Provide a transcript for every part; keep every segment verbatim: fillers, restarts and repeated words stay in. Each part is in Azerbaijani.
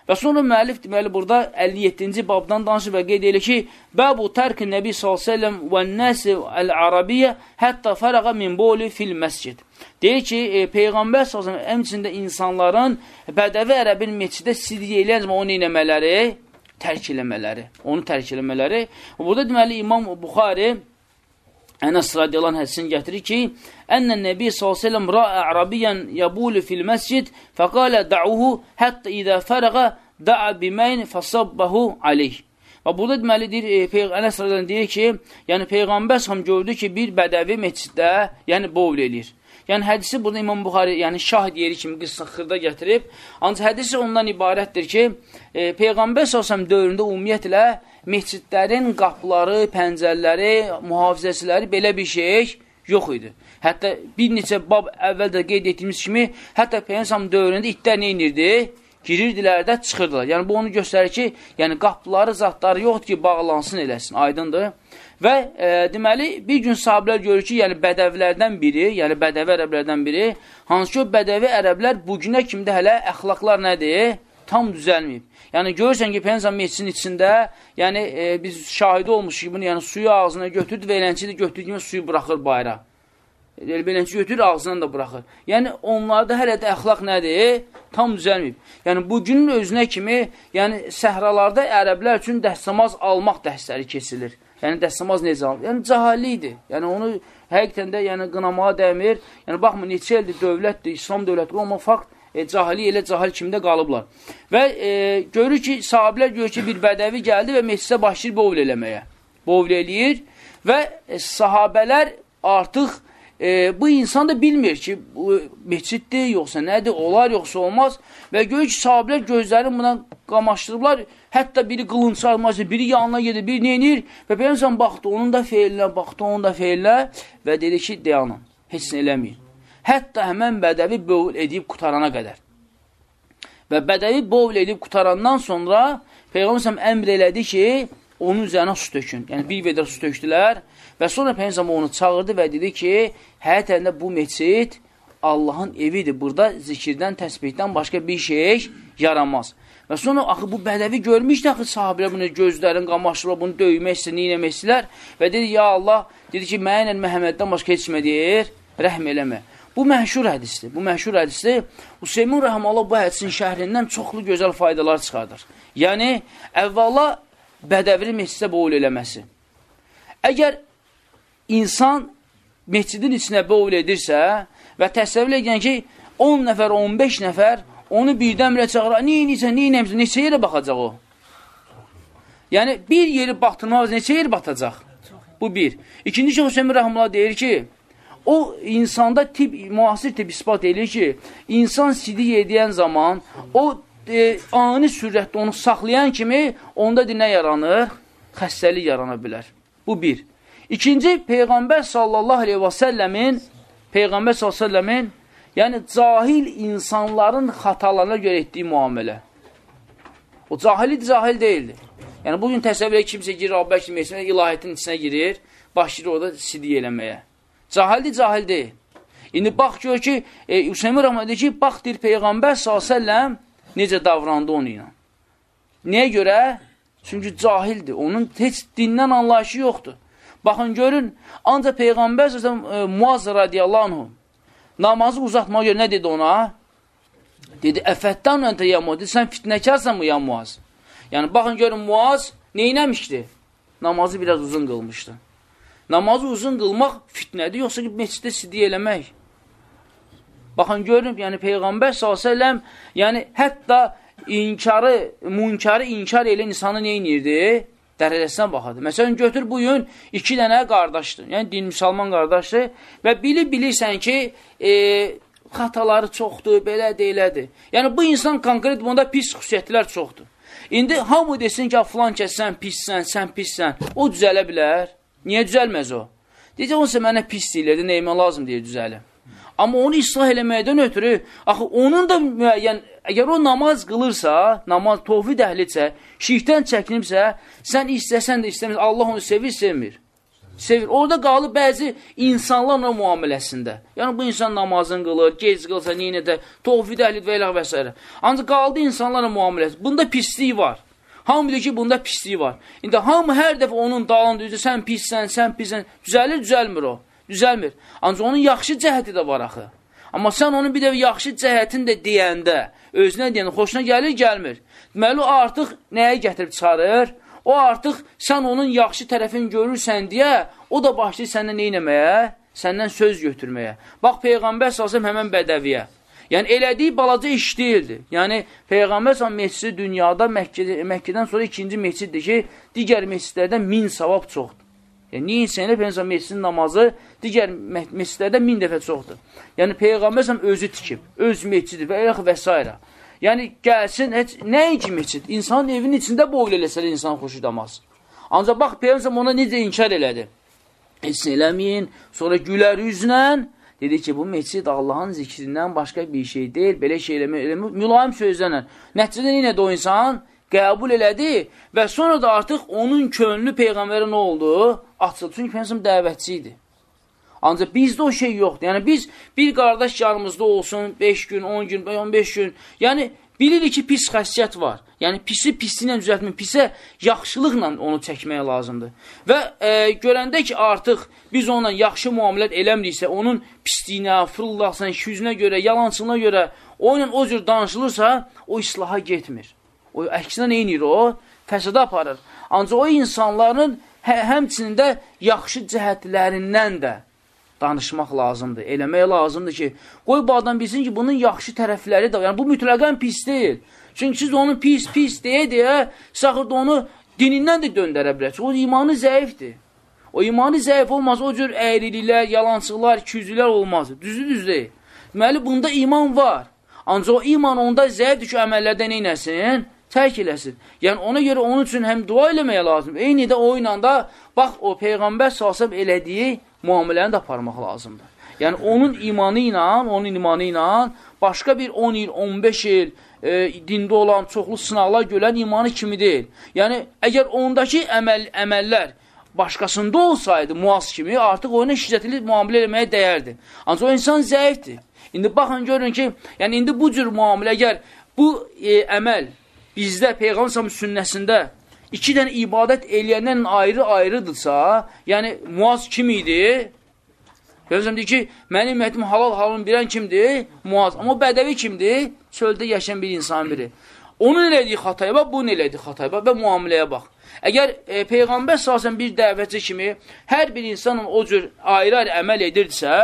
Və sonra müəllif deməli burada əlli yeddinci babdan danışır və qeyd edir ki, Bəbu tərkin Nəbi sallallahu əleyhi və səlləm və nəsi əl-Arabiyyə hətta fərəğə min boli fil məscid. Deyir ki, e, Peyğəmbər sallallahu əleyhi və səlləm həmçində insanların bədəvi ərəbin meçidə sidqə eləyən zaman onu eləmələri, tərk eləmələri, onu tərk eləmələri. Burada deməli İmam Buxari Ənəs radiyallahu anh hədisini gətirir ki, Ənnən Nəbi sallallahu əleyhi və səlləm rəə ərabiyən yəbulu fil məscid fəqalə da'uhu hətta idə fərəqə da'a biməyn fəsabbəhu aleyh. Və burada deməli deyir, Ənəs radiyallahu anh deyir ki, yəni Peyğəmbər sallallahu gördü ki, bir bədəvi məsciddə, yəni bovl eləyir. Yəni hədisi burada İmam Buxari, yəni şahid yeri kimi qıssa xırda gətirib. Ancaq hədisi ondan ibarətdir ki, e, Peyğəmbər sallallahu dövründə ümumiyyətlə məscidlərin qapıları, pəncərləri, mühafizəçiləri belə bir şey yox idi. Hətta bir neçə bab əvvəldə qeyd etdiyimiz kimi, hətta Peyğəmbər dövründə itlər nə inirdi? Girirdilər də çıxırdılar. Yəni bu onu göstərir ki, yəni qapıları, zatları yoxdur ki, bağlansın eləsin, aydındır. Və e, deməli, bir gün sahabilər görür ki, yəni bədəvilərdən biri, yəni bədəvi ərəblərdən biri, hansı ki, o bədəvi ərəblər bugünə kimi də hələ əxlaqlar nədir? Tam düzəlməyib. Yəni, görürsən ki, Peyğəmbər məscidin içində, yəni e, biz şahidi olmuşuq bunu, yəni suyu ağzına götürdü və elənçi də götürdü kimi suyu buraxır bayra. Elənçi götürür, ağzından da buraxır. Yəni, onlarda hələ də əxlaq nədir? Tam düzəlməyib. Yəni, bugünün özünə kimi, yəni səhralarda ərəblər üçün dəstəmaz almaq dərsləri keçilir. Yəni, dəstəmaz necə alır? Yəni, cahillikdir. Yəni, onu həqiqətən də yəni, qınamağa dəmir. Yəni, baxma, neçə ildir dövlətdir, İslam dövləti, amma fakt, e, cahili elə cahil kimdə qalıblar. Və e, görür ki, sahabilər görür ki, bir bədəvi gəldi və meclisə başlayır bovl eləməyə. Bovl eləyir və e, sahabələr artıq e, bu insan da bilmir ki, bu meçiddir, yoxsa nədir, olar, yoxsa olmaz. Və görür ki, sahabilər gözlərini buna qamaşdırıblar. Hətta biri qılınç almaz, biri yanına gedir, biri neyinir? Və Peyğəmbər baxdı, onun da feilinə, baxdı, onun da feilinə və dedi ki, dayanın, heç nə eləməyin. Hətta həmən bədəvi bovl edib qutarana qədər. Və bədəvi bovl edib qutarandan sonra Peyğəmbər əmr elədi ki, onun üzərinə su tökün. Yəni, bir vedrə su tökdülər və sonra Peyğəmbər onu çağırdı və dedi ki, həqiqətən də bu meçid Allahın evidir. Burada zikirdən, təsbihdən başqa bir şey yaramaz. Və sonra axı bu bədəvi görmüşdü, axı sahabilər bunu gözlərin qamaşdırır, bunu döymək istəyir, neynəmək istəyirlər və dedi, ya Allah, dedi ki, mənə Məhəmməddən başqa keçmə deyir, rəhm eləmə. Bu məşhur hədisdir, bu məşhur hədisdir. Hüseymin Rəhəmallah bu hədisin şəhrindən çoxlu gözəl faydalar çıxardır. Yəni, əvvəla bədəvri məscidə bovl eləməsi. Əgər insan məscidin içinə bovl edirsə və təsəvvür edən ki, on nəfər, on beş nəfər onu birdən-birə çağırar, neyniysən, neynəmsən, neçə yerə baxacaq o? Yəni, bir yeri baxdırmaz, neçə yeri batacaq? Bu bir. İkinci şey, Hüseymin Rəhəmallah deyir ki, o insanda tip, müasir tip ispat edir ki, insan sidik edən zaman, o e, ani sürətdə onu saxlayan kimi, onda nə yaranır? Xəstəlik yarana bilər. Bu bir. İkinci, Peyğəmbər sallallahu aleyhi və səlləmin, Peyğəmbər sallallahu aleyhi və səlləmin, yəni cahil insanların xatalarına görə etdiyi müamilə. O cahili cahil deyildi. Yəni bugün təsəvvür edək kimsə girir, Rabbi kimi etsin, ilahiyyətin içinə girir, başlayır orada sidik eləməyə. Cahildir, cahil deyil. İndi bax gör ki, e, Hüseymin Rəhmət deyir ki, bax deyir Peyğəmbər sallallahu əleyhi və səlləm necə davrandı onu ilə. Niyə görə? Çünki cahildir. Onun heç dindən anlayışı yoxdur. Baxın, görün, ancaq Peyğəmbər sallallahu əleyhi və səlləm e, Muaz radiyallahu anhu namazı uzatmağa görə nə dedi ona? Dedi, əfətdən öntə ya Muaz. Dedi, sən fitnəkarsan mı ya Muaz? Yəni, baxın, görün, Muaz neynəmişdi? Namazı biraz uzun qılmışdı. Namazı uzun qılmaq fitnədir, yoxsa ki, məsciddə sidik eləmək. Baxın, görün, yəni Peyğəmbər sallallahu əleyhi və səlləm, yəni hətta inkarı, münkarı inkar eləyən insanı neynirdi? Dərəcəsinə baxadı. Məsələn, götür bu gün iki dənə qardaşdır. Yəni, din müsəlman qardaşdır və bilib bilirsən ki, e, xataları çoxdur, belədir, elədir. Yəni, bu insan konkret bunda pis xüsusiyyətlər çoxdur. İndi hamı desin ki, filan kəs sən pissən, sən pissən, o düzələ bilər. Niyə düzəlməz o? Deyəcək, onsa mənə pis deyilirdi, neyimə lazım deyə düzəlim. Amma onu islah eləməkdən ötürü, axı, onun da müəyyən, əgər o namaz qılırsa, namaz tovhid əhlidirsə, şirkdən çəkinibsə, sən istəsən də istəmir, Allah onu sevir, sevmir. sevir. Orada qalıb bəzi insanlarla müamiləsində. Yəni, bu insan namazını qılır, gec qılsa, neynə də, tohvid əhlid və ilə və s. Ancaq qaldı insanlarla müamiləsi. Bunda pisliyi var. Hamı bilir ki, bunda pisliyi var. İndi hamı hər dəfə onun dalında üzrə, sən pissən, sən pissən, düzəlir, düzəlmir o. Düzəlmir. Ancaq onun yaxşı cəhəti də var axı. Amma sən onun bir dəfə yaxşı cəhətini də deyəndə, özünə deyəndə, xoşuna gəlir, gəlmir. Deməli, o artıq nəyə gətirib çıxarır? O artıq sən onun yaxşı tərəfini görürsən deyə, o da başlayır səndən neynəməyə? Səndən söz götürməyə. Bax, Peyğəmbər salsam həmən bədəviyə. Yəni, elədiyi balaca iş deyildi. Yəni, Peyğəmbər salsam məscidi dünyada Məkkədə, Məkkədən sonra ikinci məsciddir ki, digər məscidlərdən min savab çoxdur. Yəni, niyə insənlə Peyğəmbər məscidin namazı digər məscidlərdən min dəfə çoxdur. Yəni, Peyğəmbər salsam özü tikib, öz məscidi və elə və s. Yəni, gəlsin, heç, nəinki məscid? İnsanın evinin içində boyla eləsələ insan xoşudamaz. Ancaq, bax, Peyğəmbər ona necə inkar elədi? Heç eləməyin, sonra gülər üzlə, dedi ki, bu məscid Allahın zikrindən başqa bir şey deyil, belə şey eləmək, mülayim sözlərlə. Nəticədə yenə də o insan qəbul elədi və sonra da artıq onun könlü Peyğəmbərə nə oldu? Açıldı, çünki Peyğəmbər dəvətçi idi. Ancaq bizdə o şey yoxdur. Yəni, biz bir qardaş yanımızda olsun, beş gün, on gün, on beş gün, yəni, bilirik ki, pis xəssiyyət var. Yəni, pisi pisliyə düzəltmək, pisə yaxşılıqla onu çəkməyə lazımdır. Və e, görəndə ki, artıq biz onunla yaxşı müamilət eləmiriksə, onun pisliyinə, fırıldaqsına, yüzünə görə, yalancılığına görə, o ilə o cür danışılırsa, o islaha getmir. O, əksinə nə inir o? Fəsada aparır. Ancaq o insanların hə, həmçinin də yaxşı cəhətlərindən də danışmaq lazımdır, eləmək lazımdır ki, qoy bu adam bilsin ki, bunun yaxşı tərəfləri də var. Yəni, bu mütləqən pis deyil. Çünki siz onu pis, pis deyə-deyə, saxırda onu dinindən də döndərə bilərsiniz. O imanı zəifdir. O imanı zəif olmaz, o cür əyriliklər, yalancıqlar, ikiyüzlülər olmaz. Düzdür, düz deyil. Deməli, bunda iman var. Ancaq o iman onda zəifdir ki, əməllərdə neynəsin? Tərk eləsin. Yəni, ona görə onun üçün həm dua eləməyə lazım. Eyni də o ilə da, bax, o Peyğəmbər salsam elədiyi müamiləni də aparmaq lazımdır. Yəni, onun imanı ilə, onun imanı ilə başqa bir on il, on beş il e, dində olan çoxlu sınaqlar görən imanı kimi deyil. Yəni, əgər ondakı əməl, əməllər başqasında olsaydı, muaz kimi, artıq oyuna şiddətli müamilə eləməyə dəyərdi. Ancaq o insan zəifdir. İndi baxın, görün ki, yəni, indi bu cür müamilə, əgər bu e, əməl bizdə Peyğəmbər sünnəsində iki dənə ibadət eləyəndən ayrı-ayrıdırsa, yəni muaz kim idi? Peyğəmbər deyir ki, mənim ümmətim halal halını bilən kimdir? Muaz. Amma bədəvi kimdir? Çöldə yaşayan bir insan biri. Onun elədiyi xataya bax, bunun elədiyi xataya bax və müamiləyə bax. Əgər e, Peyğəmbər salsın bir dəvətçi kimi hər bir insanın o cür ayrı-ayrı əməl edirsə,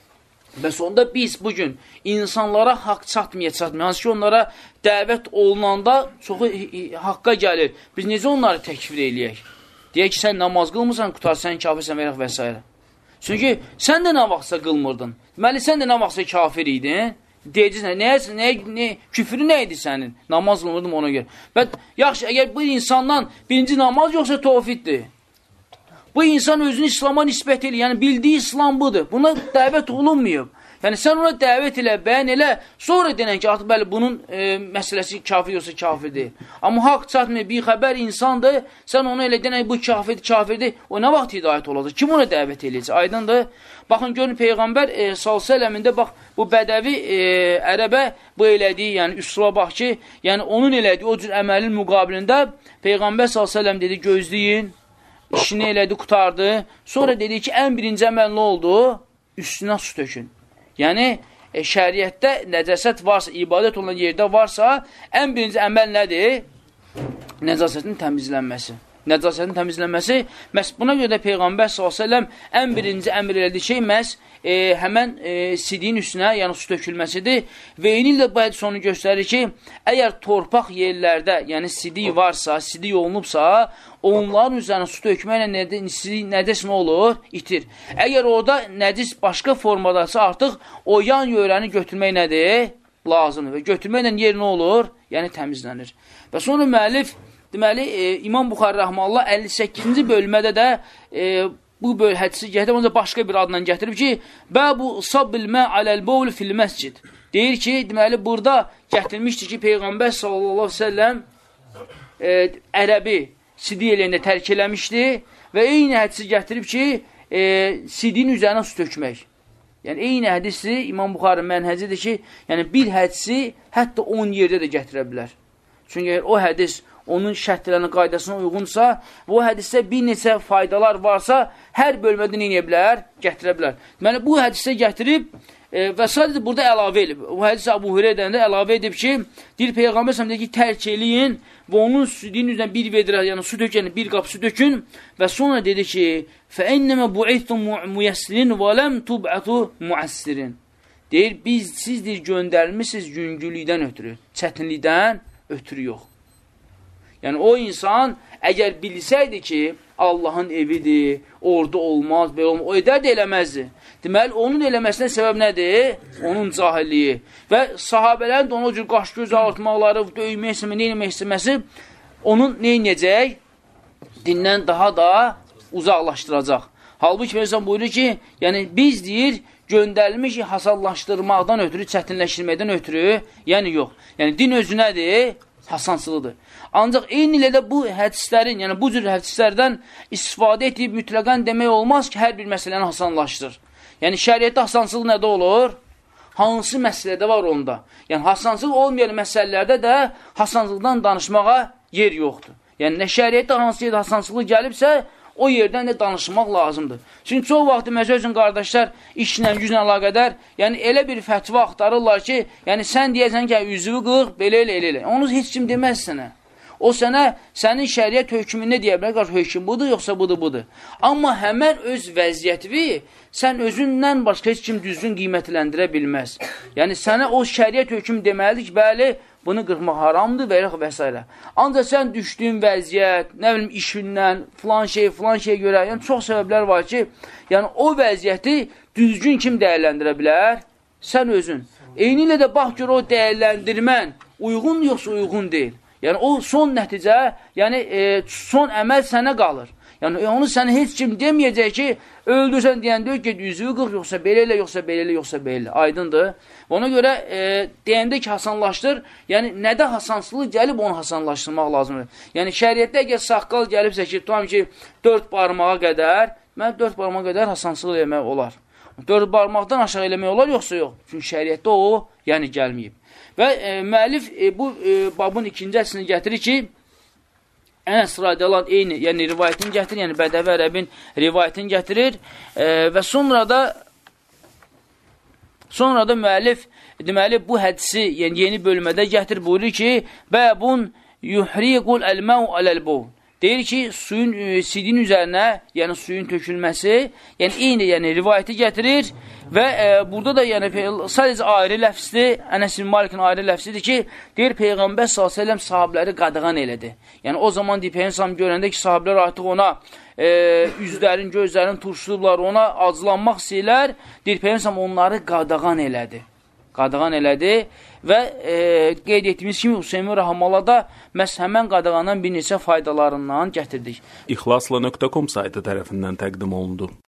və sonda biz bugün insanlara haqq çatmaya-çatmaya, hansı ki, onlara dəvət olunanda çoxu haqqa gəlir. Biz necə onları təkfir eləyək? Deyək ki, sən namaz qılmırsan, qutar, sən kafirsən və və s. Çünki sən də nə vaxtsa qılmırdın. Deməli, sən də nə vaxtsa kafir idin. Deyəcəksən, nə, nə, nə, küfrü nə idi sənin? Namaz qılmırdım ona görə. Və yaxşı, əgər bu insandan birinci namaz yoxsa tövhiddir. Bu insan özünü İslama nisbət edir. Yəni, bildiyi İslam budur. Buna dəvət olunmayıb. Yəni, sən ona dəvət elə, bəyan elə, sonra denən ki, artıq bəli, bunun e, məsələsi kafir yoxsa kafir deyil. Amma haqq çatmıyor, bir xəbər insandır, sən ona elə denək, bu kafirdir, kafirdir, o nə vaxt hidayət olacaq? Kim ona dəvət eləyəcək? Aydındır. Baxın, görün, Peyğəmbər e, sallallahu əleyhi və səlləm bax, bu bədəvi e, ərəbə bu elədiyi, yəni üsula bax ki, yəni onun elədiyi o cür əməlin müqabilində Peyğəmbər sallallahu əleyhi və səlləm dedi, gözləyin, işini elədi, qutardı. Sonra dedi ki, ən birinci əməl nə oldu? Üstünə su tökün. Yəni, e, şəriətdə nəcəsət varsa, ibadət olan yerdə varsa, ən birinci əməl nədir? Nəcasətin təmizlənməsi. Nəcasətin təmizlənməsi, məhz buna görə də Peyğəmbər sallallahu əleyhi və səlləm ən birinci əmr elədiyi şey məhz e, həmən e, sidiyin üstünə, yəni su tökülməsidir. Və eyni ilə bu hədis onu göstərir ki, əgər torpaq yerlərdə, yəni sidik varsa, sidik olunubsa, onların üzərine su tökməklə nədəs nə olur? İtir. Əgər orada nədis başqa formadasa, artıq o yan yörəni götürmək nədir? Lazımdır. Və götürməklə yer nə olur? Yəni təmizlənir. Və sonra müəllif, deməli, e, İmam Buxari rəhməllah əlli səkkizinci bölmədə də e, bu böl hədisi gətirib, onu da başqa bir adla gətirib ki, Bəbu sabbilmə aləl-bovl fil məscid. Deyir ki, deməli, burada gətirmişdir ki, Peyğəmbər sallallahu aleyhi ve selləm e, ərəbi, sidiy eləyəndə tərk eləmişdi və eyni hədisi gətirib ki, e, sidiyin üzərinə su tökmək. Yəni, eyni hədisi İmam Buxarı mənhəcidir ki, yəni bir hədisi hətta on yerdə də gətirə bilər. Çünki o hədis onun şərtlərinin qaydasına uyğunsa, bu hədisdə bir neçə faydalar varsa, hər bölmədə nə edə bilər? Gətirə bilər. Deməli, bu hədisdə gətirib e, və sadəcə burada əlavə edib. Bu hədis Əbu Hüreyrədən də əlavə edib ki, deyir Peyğəmbər s.ə.v ki, tərk eləyin və onun südüyün üzrə bir vedrə, yəni su dökün, bir qap su dökün və sonra dedi ki, فَاِنَّمَا بُعِثْتُمْ مُيَسِّرِينَ وَلَمْ تُبْعَتُوا مُعَسِّرِينَ deyir, biz sizdir göndərilmişsiniz yüngüllükdən ötürü, çətinlikdən ötürü yox. Yəni, o insan əgər bilsəydi ki, Allahın evidir, orada olmaz, belə olmaz, o edər də eləməzdi. Deməli, onun eləməsinə səbəb nədir? Onun cahilliyi. Və sahabələrin də ona cür qaş-göz ağırtmaqları, döymək istəmə, nə eləmək istəməsi, onun nə inəcək? Dindən daha da uzaqlaşdıracaq. Halbuki, Peyğəmbər buyurur ki, yəni biz deyir, göndərilmiş hasanlaşdırmaqdan ötürü, çətinləşdirməkdən ötürü, yəni yox. Yəni, din özü nədir? Hasansılıdır. Ancaq eyni ilə də bu hədislərin, yəni bu cür hədislərdən istifadə edib mütləqən demək olmaz ki, hər bir məsələni hasanlaşdırır. Yəni, şəriətdə hasansılıq nədə olur? Hansı məsələdə var onda? Yəni, hasansılıq olmayan məsələlərdə də hasansılıqdan danışmağa yer yoxdur. Yəni, nə şəriətdə hansı yerdə hasansılıq gəlibsə, o yerdən də danışmaq lazımdır. Çünki çox vaxtı məsəl üçün qardaşlar işlə, güclə əlaqədar, yəni elə bir fətva axtarırlar ki, yəni sən deyəsən ki, üzvü qılıq, belə elə, elə, elə. Onu heç kim deməz sənə. O sənə, sənin şəriət hökmünə deyə bilər, qarşı hökm budur, yoxsa budur, budur. Amma həmən öz vəziyyəti sən özündən başqa heç kim düzgün qiymətləndirə bilməz. Yəni sənə o şəriət hökm deməlidir ki, bəli, bunu qırmaq haramdır və və s. Ancaq sən düşdüyün vəziyyət, nə bilim, işindən, filan şey, filan şey görə, yəni çox səbəblər var ki, yəni o vəziyyəti düzgün kim dəyərləndirə bilər? Sən özün. Eyni ilə də bax gör o dəyərləndirmən uyğun yoxsa uyğun deyil. Yəni o son nəticə, yəni e, son əməl sənə qalır. Yəni onu sənə heç kim deməyəcək ki, öldürsən deyən deyək ki, yüzüyü qırx, yoxsa belə elə, yoxsa belə elə, yoxsa belə elə. Aydındır. Ona görə e, deyəndə ki, hasanlaşdır, yəni nədə hasansılıq gəlib onu hasanlaşdırmaq lazımdır. Yəni şəriətdə əgər saqqal gəlibsə ki, tutam ki, dörd barmağa qədər, mən dörd barmağa qədər hasansılıq eləmək olar. Dörd barmaqdan aşağı eləmək olar, yoxsa yox. Çünki şəriətdə o, yəni gəlməyib. Və e, müəllif e, bu e, babın ikinci əsini gətirir ki, Ənəs radiyallahu eyni, yəni rivayətini gətirir, yəni Bədəvi Ərəbin rivayətini gətirir e, və sonra da sonra da müəllif deməli bu hədisi, yəni yeni bölmədə gətir buyurur ki, bəbun yuhriqul əlməu aləl-bu. Deyir ki, suyun, e, sidin üzərinə, yəni suyun tökülməsi, yəni eyni, yəni rivayəti gətirir və e, burada da yəni sadəcə ayrı ləfsdir, Ənəs ibn Malikin ayrı ləfsidir ki, deyir Peyğəmbər sallallahu əleyhi və səlləm sahabeləri qadağan elədi. Yəni o zaman deyir Peyğəmbər görəndə ki, sahabelər artıq ona e, üzlərin, gözlərin turşulublar, ona acılanmaq istəyirlər, deyir Peyğəmbər onları qadağan elədi. Qadağan elədi və e, qeyd etdiyimiz kimi Hüseymin Rəhəmallah da məhz həmən qadağandan bir neçə faydalarından gətirdik. İxlasla nöqtə com saytı tərəfindən təqdim olundu.